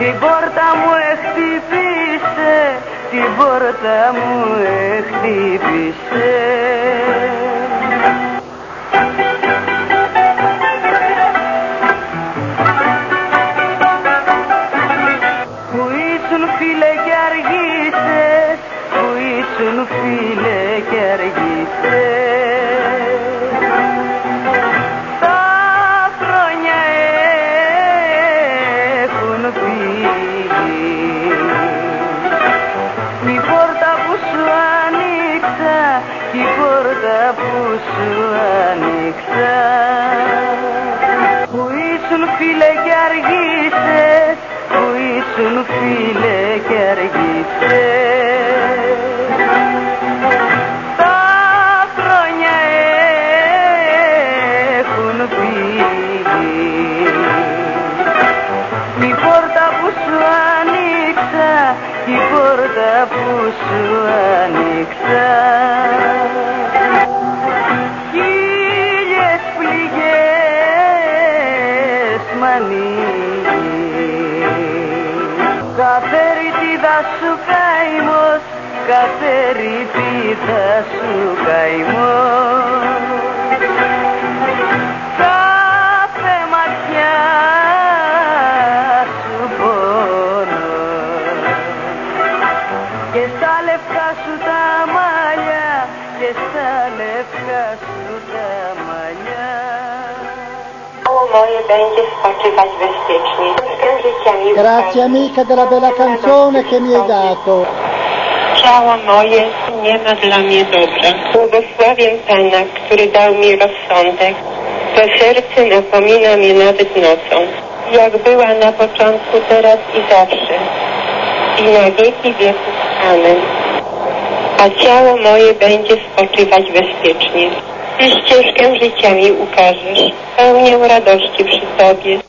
Την πόρτα μου χτύπησε, την πόρτα μου χτύπησε. Που ήσουν φίλε κι αργήσες, που ήσουν φίλε κι αργήσες. Τα χρόνια έχουν φύγει, η πόρτα που σου άνοιξα, η πόρτα που σου άνοιξα. Που ήσουν φίλε κι αργήσες, που ήσουν φίλε κι αργήσες. Τα χρόνια έχουν φύγει, η πόρτα που σου άνοιξα, η πόρτα που σου άνοιξα. Χίλιες πληγές μ' ανοίγει, κάθε ρητίδα σου καημός, κάθε ρητίδα σου καημός. Κάθε ματιά σου πόνος και στα λευκά σου τα μαλλιά, και στα λευκά σου τα μαλλιά. Moje będzie spoczywać bezpiecznie. Grazie amica della bella canzone che mi hai dato. Ciało moje nie ma dla mnie dobra. Błogosławię Pana, który dał mi rozsądek. To serce napomina mnie nawet nocą, jak była na początku, teraz i zawsze, i na wieki wieków. Amen. A ciało moje będzie spoczywać bezpiecznie. Ty ścieżkę życia mi ukażesz, pełnię radości przy Tobie.